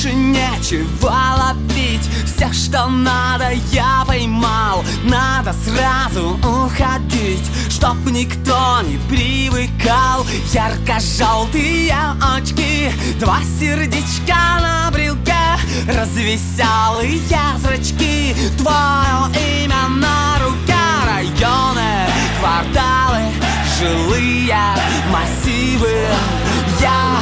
больше нечего ловить. Все, что надо, я поймал. Надо сразу уходить, чтоб никто не привыкал. Ярко-желтые очки, два сердечка на брелке, развеселые зрачки, твое имя на руке. Районы, кварталы, жилые массивы. Я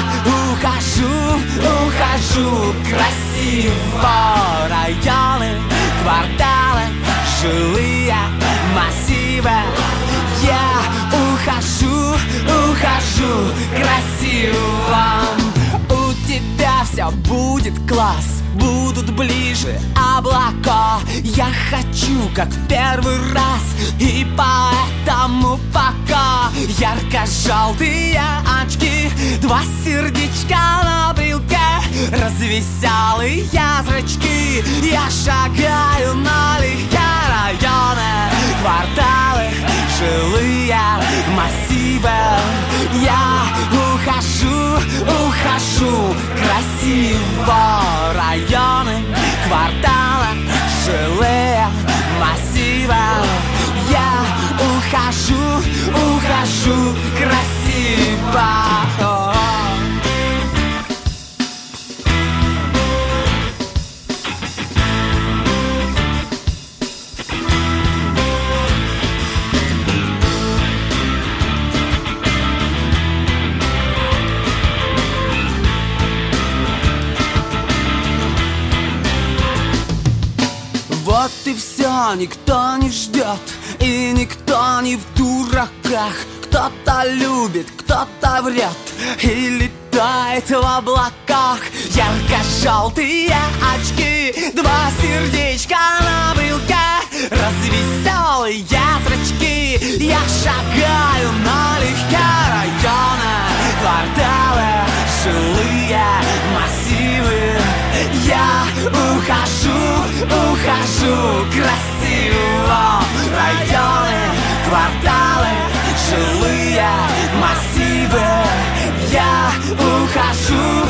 ухожу красиво. Районы, кварталы, жилые массивы. Я ухожу красиво. У тебя все будет класс, будут ближе облака. Я хочу, как в первый раз, и поэтому пока. Ярко-желтые очки, два сердечка на брелке, развеселые зрачки. Я шагаю налегке. Районы, кварталы, жилые массивы. Я ухожу красиво. Районы, кварталы, жилые массивы. Я ухожу красиво. Вот и все, никто не ждет, и никто не в дураках. Кто-то любит, кто-то врет и летает в облаках. Ярко-желтые очки, два сердечка на брелке, развеселые зрачки. Я шагаю налегке. Районы, кварталы, жилые массивы. Я ухожу красиво. Районы, кварталы, жилые массивы. Я ухожу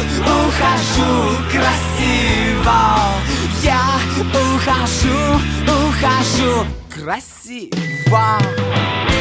красиво. Я ухожу красиво.